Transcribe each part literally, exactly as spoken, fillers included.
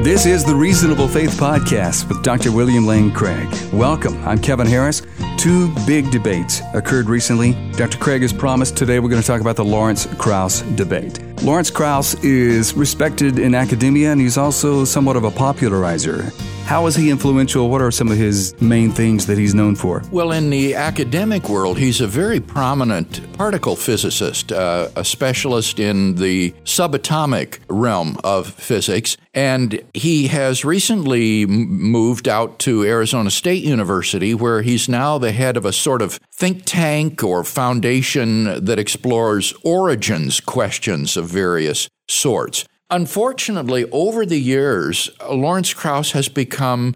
This is the Reasonable Faith Podcast with Doctor William Lane Craig. Welcome. I'm Kevin Harris. Two big debates occurred recently. Doctor Craig has promised today we're going to talk about the Lawrence Krauss debate. Lawrence Krauss is respected in academia, and he's also somewhat of a popularizer. How is he influential? What are some of his main things that he's known for? Well, in the academic world, he's a very prominent particle physicist, uh, a specialist in the subatomic realm of physics. And he has recently moved out to Arizona State University, where he's now the head of a sort of think tank or foundation that explores origins questions of various sorts. Unfortunately, over the years, Lawrence Krauss has become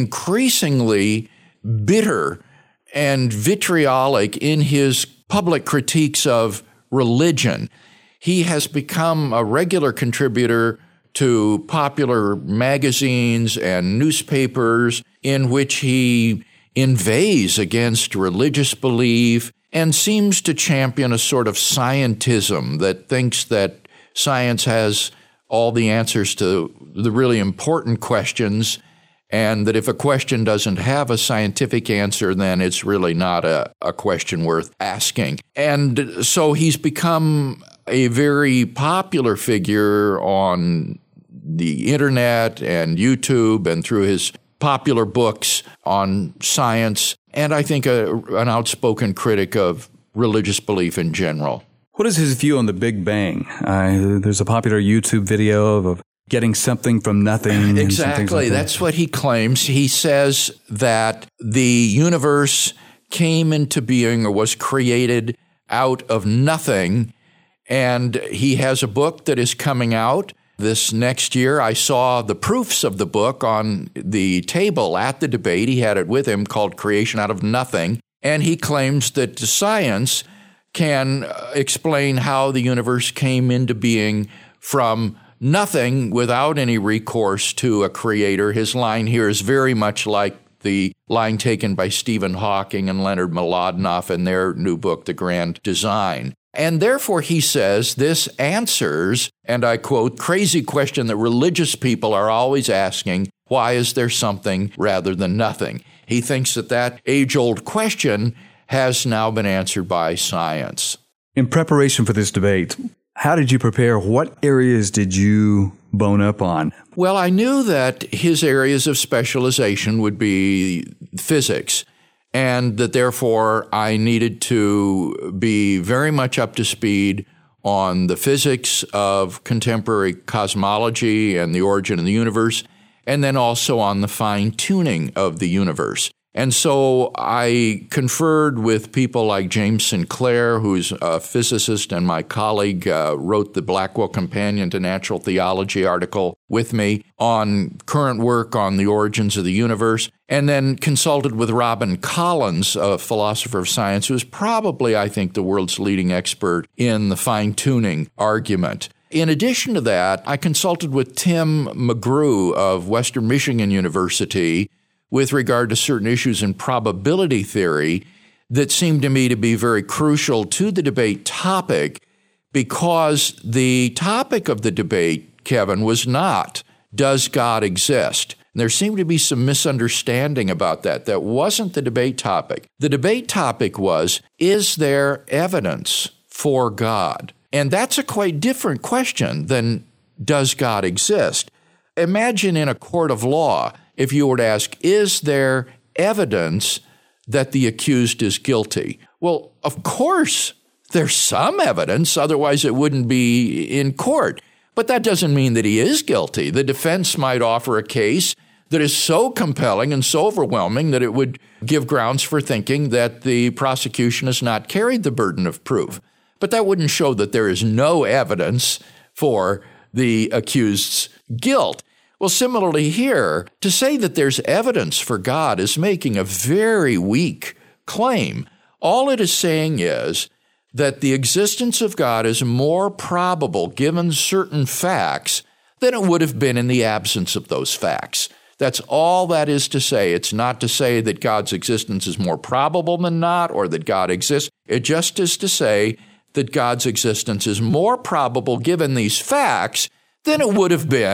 increasingly bitter and vitriolic in his public critiques of religion. He has become a regular contributor to popular magazines and newspapers in which he inveighs against religious belief and seems to champion a sort of scientism that thinks that science has all the answers to the really important questions, and that if a question doesn't have a scientific answer, then it's really not a, a question worth asking. And so he's become a very popular figure on the internet and YouTube and through his popular books on science, and I think a, an outspoken critic of religious belief in general. What is his view on the Big Bang? Uh, there's a popular YouTube video of, of getting something from nothing. Exactly. Like That's that. what he claims. He says that the universe came into being or was created out of nothing. And he has a book that is coming out this next year. I saw the proofs of the book on the table at the debate. He had it with him, called Creation Out of Nothing. And he claims that science can explain how the universe came into being from nothing without any recourse to a creator. His line here is very much like the line taken by Stephen Hawking and Leonard Mlodinow in their new book, The Grand Design. And therefore, he says, this answers, and I quote, crazy question that religious people are always asking, why is there something rather than nothing? He thinks that that age-old question has now been answered by science. In preparation for this debate, how did you prepare? What areas did you bone up on? Well, I knew that his areas of specialization would be physics, and that therefore I needed to be very much up to speed on the physics of contemporary cosmology and the origin of the universe, and then also on the fine-tuning of the universe. And so I conferred with people like James Sinclair, who's a physicist and my colleague, uh, wrote the Blackwell Companion to Natural Theology article with me on current work on the origins of the universe, and then consulted with Robin Collins, a philosopher of science, who is probably, I think, the world's leading expert in the fine-tuning argument. In addition to that, I consulted with Tim McGrew of Western Michigan University with regard to certain issues in probability theory that seemed to me to be very crucial to the debate topic, because the topic of the debate, Kevin, was not, does God exist? And there seemed to be some misunderstanding about that. That wasn't the debate topic. The debate topic was, is there evidence for God? And that's a quite different question than, does God exist? Imagine in a court of law, if you were to ask, is there evidence that the accused is guilty? Well, of course, there's some evidence, otherwise it wouldn't be in court. But that doesn't mean that he is guilty. The defense might offer a case that is so compelling and so overwhelming that it would give grounds for thinking that the prosecution has not carried the burden of proof. But that wouldn't show that there is no evidence for the accused's guilt. Well, similarly here, to say that there's evidence for God is making a very weak claim. All it is saying is that the existence of God is more probable given certain facts than it would have been in the absence of those facts. That's all that is to say. It's not to say that God's existence is more probable than not, or that God exists. It just is to say that God's existence is more probable given these facts than it would have been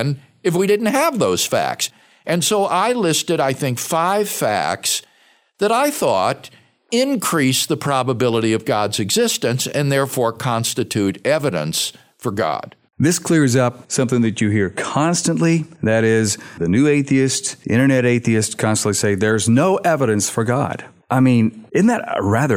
if we didn't have those facts. And so I listed, I think, five facts that I thought increase the probability of God's existence and therefore constitute evidence for God. This clears up something that you hear constantly. That is, the new atheists, internet atheists constantly say there's no evidence for God. I mean, isn't that a rather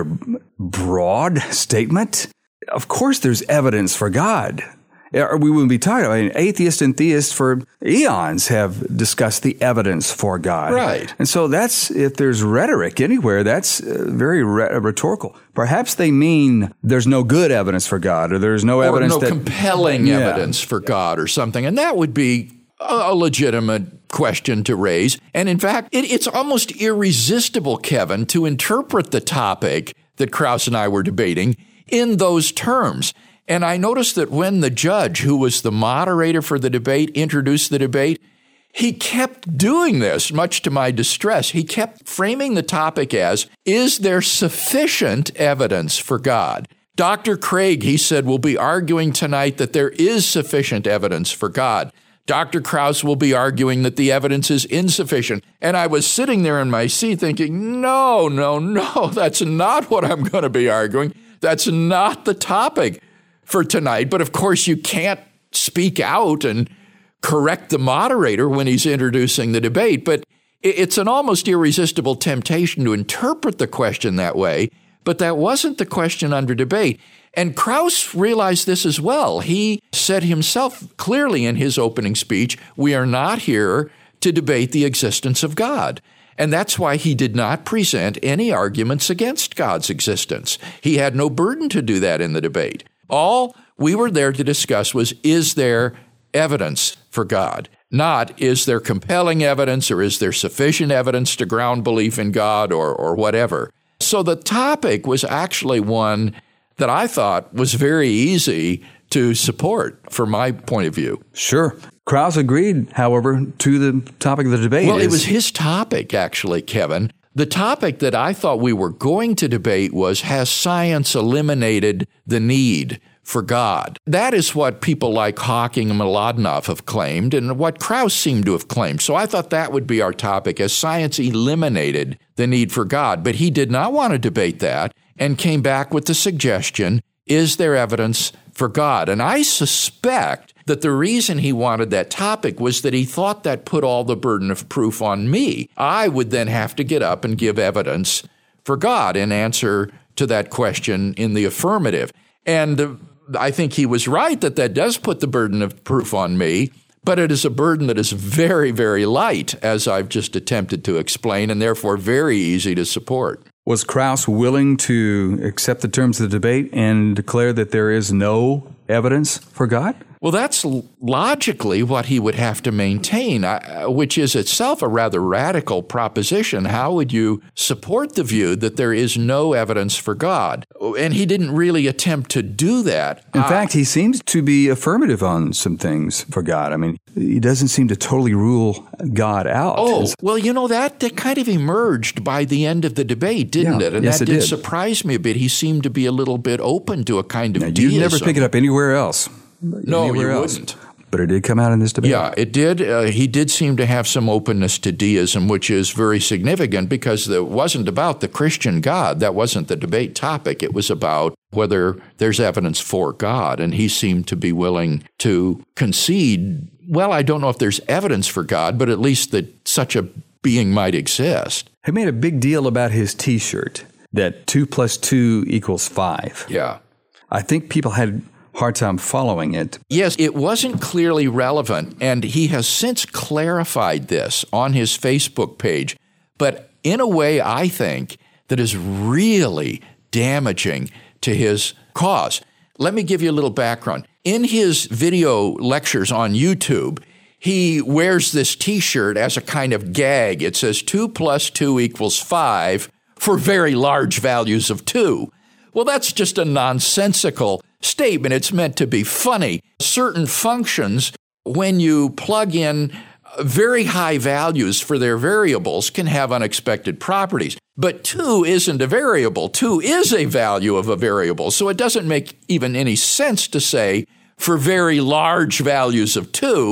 broad statement? Of course there's evidence for God. Or we wouldn't be talking about it. I mean, atheists and theists for eons have discussed the evidence for God. Right. And so that's, if there's rhetoric anywhere, that's uh, very re- rhetorical. Perhaps they mean there's no good evidence for God, or there's no or evidence no that... compelling yeah. evidence for God or something. And that would be a legitimate question to raise. And in fact, it, it's almost irresistible, Kevin, to interpret the topic that Krauss and I were debating in those terms. And I noticed that when the judge, who was the moderator for the debate, introduced the debate, he kept doing this, much to my distress. He kept framing the topic as, is there sufficient evidence for God? Doctor Craig, he said, will be arguing tonight that there is sufficient evidence for God. Doctor Krauss will be arguing that the evidence is insufficient. And I was sitting there in my seat thinking, no, no, no, that's not what I'm going to be arguing. That's not the topic for tonight. But of course, you can't speak out and correct the moderator when he's introducing the debate. But it's an almost irresistible temptation to interpret the question that way. But that wasn't the question under debate. And Krauss realized this as well. He said himself clearly in his opening speech, we are not here to debate the existence of God. And that's why he did not present any arguments against God's existence. He had no burden to do that in the debate. All we were there to discuss was, is there evidence for God? Not, is there compelling evidence or is there sufficient evidence to ground belief in God or, or whatever? So the topic was actually one that I thought was very easy to support from my point of view. Sure. Krauss agreed, however, to the topic of the debate. Well, is- it was his topic, actually, Kevin. The topic that I thought we were going to debate was, has science eliminated the need for God? That is what people like Hawking and Mlodinow have claimed and what Krauss seemed to have claimed. So I thought that would be our topic, as science eliminated the need for God. But he did not want to debate that and came back with the suggestion, is there evidence for God? And I suspect that the reason he wanted that topic was that he thought that put all the burden of proof on me. I would then have to get up and give evidence for God in answer to that question in the affirmative. And uh, I think he was right that that does put the burden of proof on me, but it is a burden that is very, very light, as I've just attempted to explain, and therefore very easy to support. Was Krauss willing to accept the terms of the debate and declare that there is no evidence for God? Well, that's logically what he would have to maintain, which is itself a rather radical proposition. How would you support the view that there is no evidence for God? And he didn't really attempt to do that. In uh, fact, he seems to be affirmative on some things for God. I mean, he doesn't seem to totally rule God out. Oh, well, you know, that, that kind of emerged by the end of the debate, didn't yeah, it? And yes, that it did, did surprise me a bit. He seemed to be a little bit open to a kind of now, deism. You'd never pick it up anywhere else. No, anywhere you else. wouldn't. But it did come out in this debate. Yeah, it did. Uh, he did seem to have some openness to deism, which is very significant because it wasn't about the Christian God. That wasn't the debate topic. It was about whether there's evidence for God. And he seemed to be willing to concede, well, I don't know if there's evidence for God, but at least that such a being might exist. He made a big deal about his T-shirt, that two plus two equals five. Yeah. I think people had hard time following it. Yes, it wasn't clearly relevant, and he has since clarified this on his Facebook page, but in a way, I think, that is really damaging to his cause. Let me give you a little background. In his video lectures on YouTube, he wears this T-shirt as a kind of gag. It says two plus two equals five for very large values of two. Well, that's just a nonsensical statement. It's meant to be funny. Certain functions, when you plug in very high values for their variables, can have unexpected properties. But two isn't a variable. two is a value of a variable. So it doesn't make even any sense to say for very large values of two,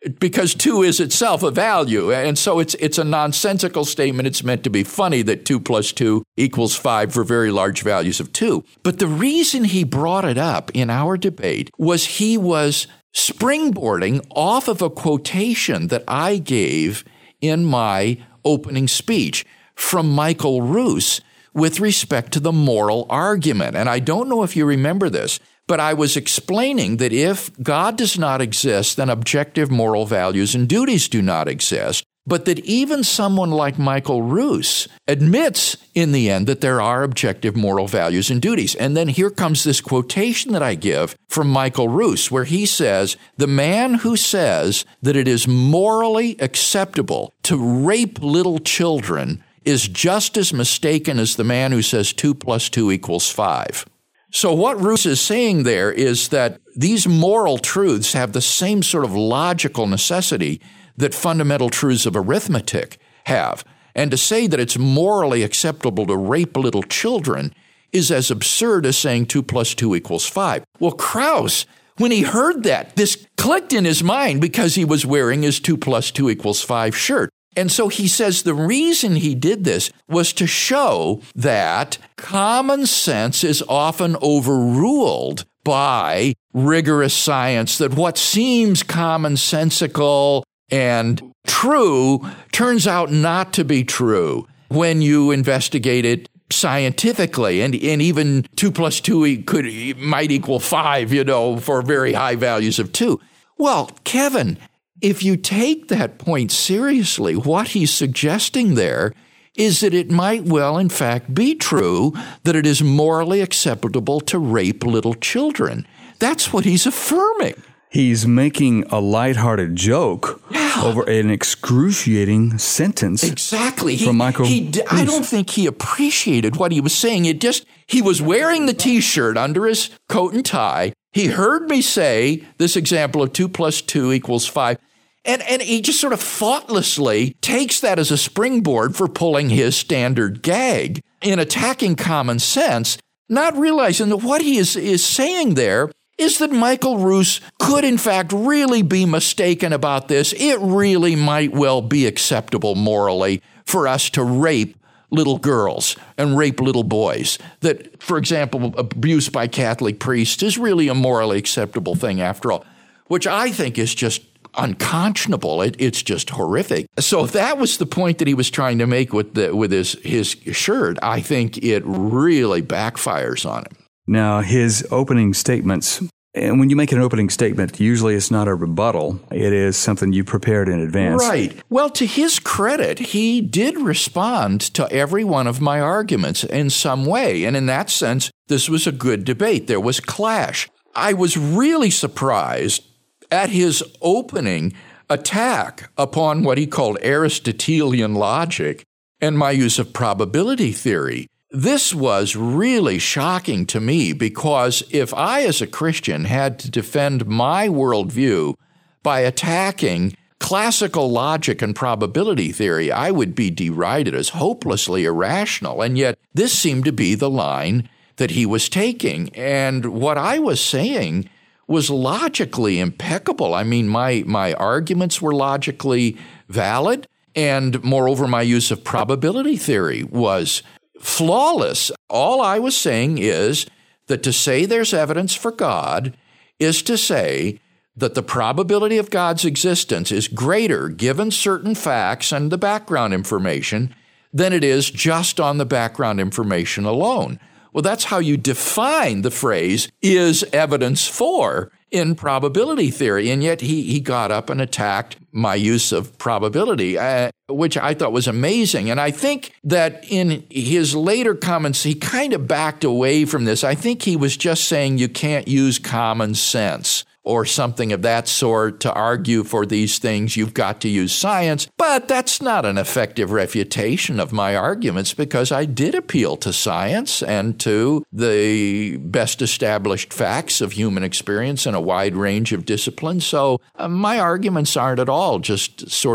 because two is itself a value. And so it's it's a nonsensical statement. It's meant to be funny that two plus two equals five for very large values of two. But the reason he brought it up in our debate was he was springboarding off of a quotation that I gave in my opening speech from Michael Ruse with respect to the moral argument. And I don't know if you remember this, but I was explaining that if God does not exist, then objective moral values and duties do not exist. But that even someone like Michael Ruse admits in the end that there are objective moral values and duties. And then here comes this quotation that I give from Michael Ruse, where he says, the man who says that it is morally acceptable to rape little children is just as mistaken as the man who says two plus two equals five. So what Ruse is saying there is that these moral truths have the same sort of logical necessity that fundamental truths of arithmetic have. And to say that it's morally acceptable to rape little children is as absurd as saying two plus two equals five. Well, Krauss, when he heard that, this clicked in his mind because he was wearing his two plus two equals five shirt. And so he says the reason he did this was to show that common sense is often overruled by rigorous science, that what seems commonsensical and true turns out not to be true when you investigate it scientifically. And, and even two plus two could might equal five, you know, for very high values of two. Well, Kevin, if you take that point seriously, what he's suggesting there is that it might well, in fact, be true that it is morally acceptable to rape little children. That's what he's affirming. He's making a lighthearted joke yeah. over an excruciating sentence. Exactly. From he, Michael. He, I don't think he appreciated what he was saying. It just he was wearing the T-shirt under his coat and tie. He heard me say this example of two plus two equals five. And, and he just sort of thoughtlessly takes that as a springboard for pulling his standard gag in attacking common sense, not realizing that what he is, is saying there is that Michael Ruse could, in fact, really be mistaken about this. It really might well be acceptable morally for us to rape little girls and rape little boys. That, for example, abuse by Catholic priests is really a morally acceptable thing after all, which I think is just unconscionable. It, it's just horrific. So if that was the point that he was trying to make with the, with his, his shirt, I think it really backfires on him. Now, his opening statements, and when you make an opening statement, usually it's not a rebuttal. It is something you prepared in advance. Right. Well, to his credit, he did respond to every one of my arguments in some way. And in that sense, this was a good debate. There was clash. I was really surprised at his opening attack upon what he called Aristotelian logic and my use of probability theory. This was really shocking to me because if I, as a Christian, had to defend my worldview by attacking classical logic and probability theory, I would be derided as hopelessly irrational. And yet this seemed to be the line that he was taking. And what I was saying was logically impeccable. I mean, my, my arguments were logically valid. And moreover, my use of probability theory was flawless. All I was saying is that to say there's evidence for God is to say that the probability of God's existence is greater given certain facts and the background information than it is just on the background information alone. Well, that's how you define the phrase, is evidence for, in probability theory. And yet he, he got up and attacked my use of probability, uh, which I thought was amazing. And I think that in his later comments, he kind of backed away from this. I think he was just saying you can't use common sense or something of that sort to argue for these things. You've got to use science. But that's not an effective refutation of my arguments because I did appeal to science and to the best established facts of human experience in a wide range of disciplines. So uh, my arguments aren't at all just sort of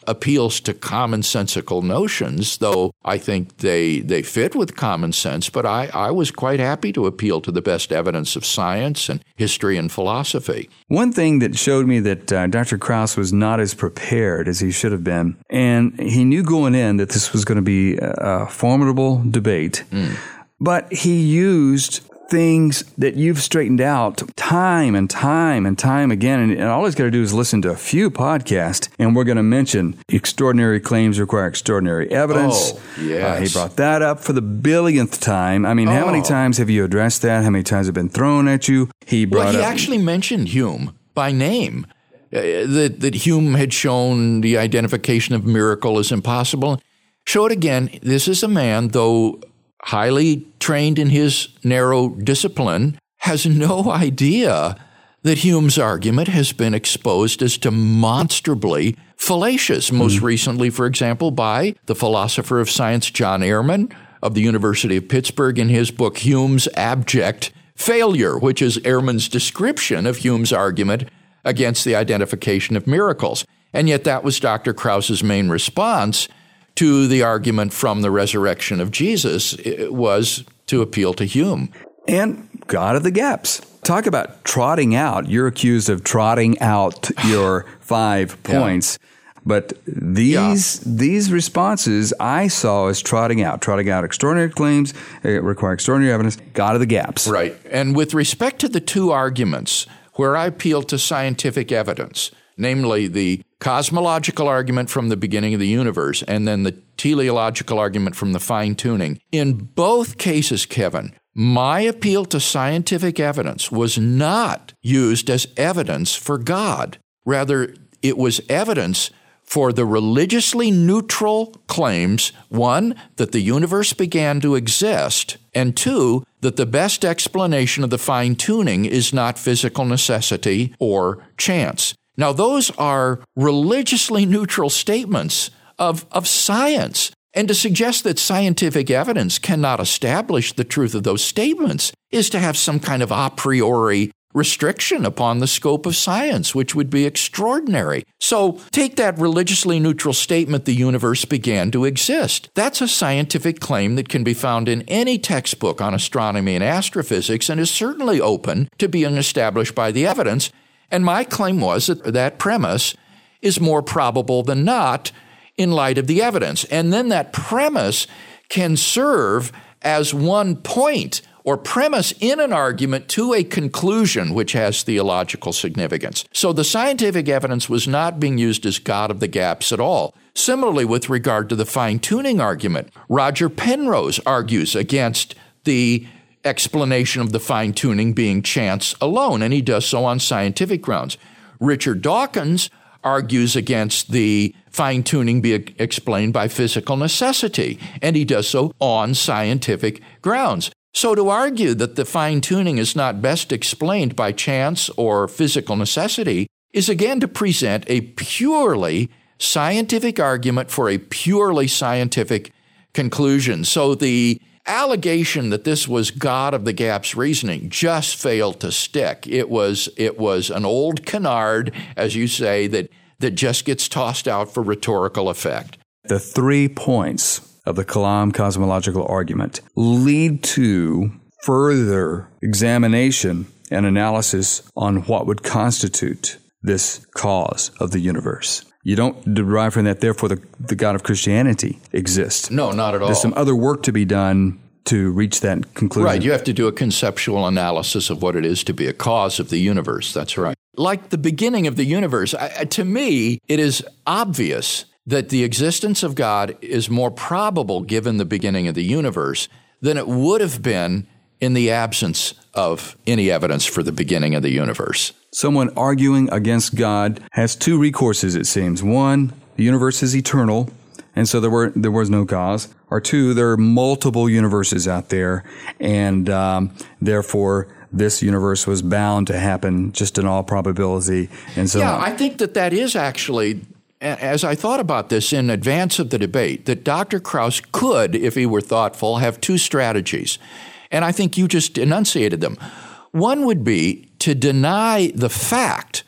appeals to commonsensical notions, though I think they they fit with common sense. But I, I was quite happy to appeal to the best evidence of science and history and philosophy. One thing that showed me that uh, Doctor Krause was not as prepared as he should have been, and he knew going in that this was going to be a, a formidable debate, mm. but he used things that you've straightened out time and time and time again. And, and all he's got to do is listen to a few podcasts, and we're going to mention extraordinary claims require extraordinary evidence. Oh, yes. Uh, he brought that up for the billionth time. I mean, oh. how many times have you addressed that? How many times have been thrown at you? He brought well, he up, actually mentioned Hume by name, uh, that, that Hume had shown the identification of miracle as impossible. Showed again, this is a man, though highly trained in his narrow discipline, has no idea that Hume's argument has been exposed as demonstrably fallacious, most mm. recently, for example, by the philosopher of science John Ehrman of the University of Pittsburgh in his book Hume's Abject Failure, which is Ehrman's description of Hume's argument against the identification of miracles. And yet that was Doctor Krause's main response to the argument from the resurrection of Jesus. It was to appeal to Hume. And God of the gaps. Talk about trotting out. You're accused of trotting out your five points. Yeah. But these yeah. these responses I saw as trotting out. Trotting out extraordinary claims, require extraordinary evidence, God of the gaps. Right. And with respect to the two arguments where I appealed to scientific evidence, namely the cosmological argument from the beginning of the universe and then the teleological argument from the fine-tuning. In both cases, Kevin, my appeal to scientific evidence was not used as evidence for God. Rather, it was evidence for the religiously neutral claims, one, that the universe began to exist, and two, that the best explanation of the fine-tuning is not physical necessity or chance. Now, those are religiously neutral statements of, of science. And to suggest that scientific evidence cannot establish the truth of those statements is to have some kind of a priori restriction upon the scope of science, which would be extraordinary. So take that religiously neutral statement, the universe began to exist. That's a scientific claim that can be found in any textbook on astronomy and astrophysics and is certainly open to being established by the evidence. And my claim was that that premise is more probable than not in light of the evidence. And then that premise can serve as one point or premise in an argument to a conclusion which has theological significance. So the scientific evidence was not being used as God of the gaps at all. Similarly, with regard to the fine-tuning argument, Roger Penrose argues against the explanation of the fine-tuning being chance alone, and he does so on scientific grounds. Richard Dawkins argues against the fine-tuning being explained by physical necessity, and he does so on scientific grounds. So to argue that the fine-tuning is not best explained by chance or physical necessity is again to present a purely scientific argument for a purely scientific conclusion. So the allegation that this was God of the gaps reasoning just failed to stick. It was it was an old canard, as you say, that, that just gets tossed out for rhetorical effect. The three points of the Kalam cosmological argument lead to further examination and analysis on what would constitute this cause of the universe. You don't derive from that, therefore, the, the God of Christianity exists. No, not at all. There's some other work to be done to reach that conclusion. Right. You have to do a conceptual analysis of what it is to be a cause of the universe. That's right. Like the beginning of the universe, I, to me, it is obvious that the existence of God is more probable given the beginning of the universe than it would have been in the absence of any evidence for the beginning of the universe. Someone arguing against God has two recourses, it seems. One, the universe is eternal, and so there were there was no cause. Or two, there are multiple universes out there, and um, therefore this universe was bound to happen just in all probability. And so yeah, on. I think that that is actually, as I thought about this in advance of the debate, that Doctor Krause could, if he were thoughtful, have two strategies. And I think you just enunciated them. One would be to deny the fact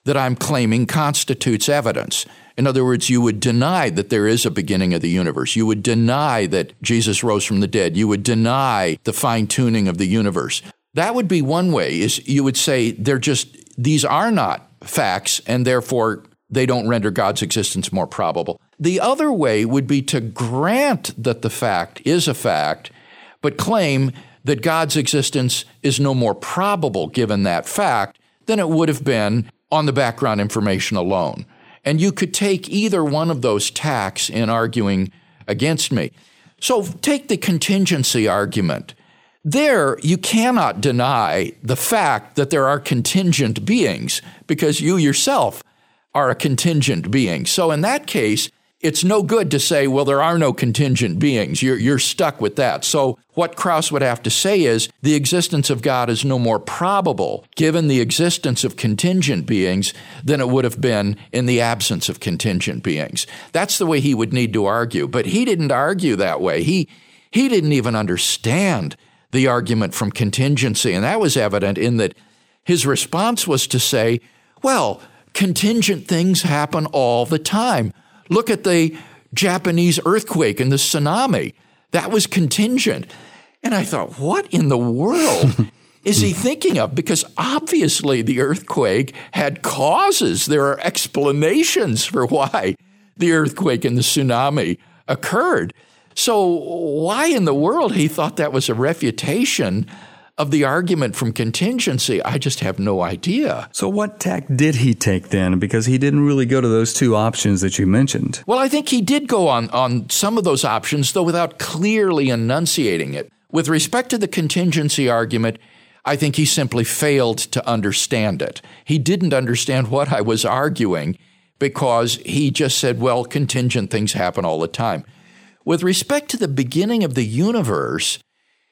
that I'm claiming constitutes evidence. In other words, you would deny that there is a beginning of the universe. You would deny that Jesus rose from the dead. You would deny the fine-tuning of the universe. That would be one way, is you would say they're just, these are not facts, and therefore they don't render God's existence more probable. The other way would be to grant that the fact is a fact, but claim that God's existence is no more probable given that fact than it would have been on the background information alone. And you could take either one of those tacks in arguing against me. So take the contingency argument. There, you cannot deny the fact that there are contingent beings because you yourself are a contingent being. So in that case, it's no good to say, well, there are no contingent beings. You're, you're stuck with that. So what Krauss would have to say is the existence of God is no more probable given the existence of contingent beings than it would have been in the absence of contingent beings. That's the way he would need to argue. But he didn't argue that way. He, he didn't even understand the argument from contingency. And that was evident in that his response was to say, well, contingent things happen all the time. Look at the Japanese earthquake and the tsunami. That was contingent. And I thought, what in the world is he thinking of? Because obviously the earthquake had causes. There are explanations for why the earthquake and the tsunami occurred. So why in the world he thought that was a refutation of the argument from contingency, I just have no idea. So what tack did he take then? Because he didn't really go to those two options that you mentioned. Well, I think he did go on, on some of those options, though without clearly enunciating it. With respect to the contingency argument, I think he simply failed to understand it. He didn't understand what I was arguing because he just said, well, contingent things happen all the time. With respect to the beginning of the universe,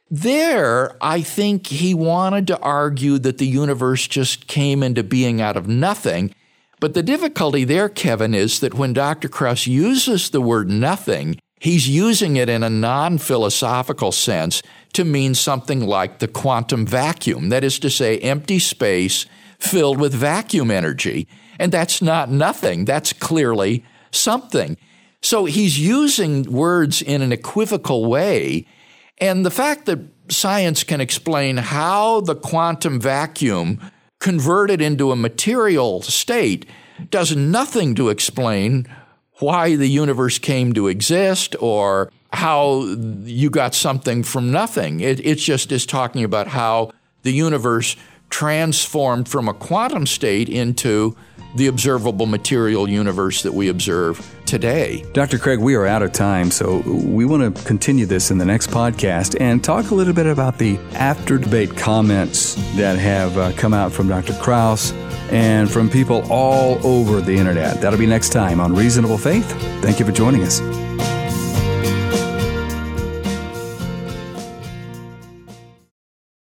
there, I think he wanted to argue that the universe just came into being out of nothing. But the difficulty there, Kevin, is that when Doctor Krauss uses the word nothing, he's using it in a non-philosophical sense to mean something like the quantum vacuum. That is to say, empty space filled with vacuum energy. And that's not nothing. That's clearly something. So he's using words in an equivocal way. And the fact that science can explain how the quantum vacuum converted into a material state does nothing to explain why the universe came to exist or how you got something from nothing. It, it just is talking about how the universe transformed from a quantum state into the observable material universe that we observe today. Doctor Craig, we are out of time, so we want to continue this in the next podcast and talk a little bit about the after-debate comments that have uh, come out from Doctor Krauss and from people all over the internet. That'll be next time on Reasonable Faith. Thank you for joining us.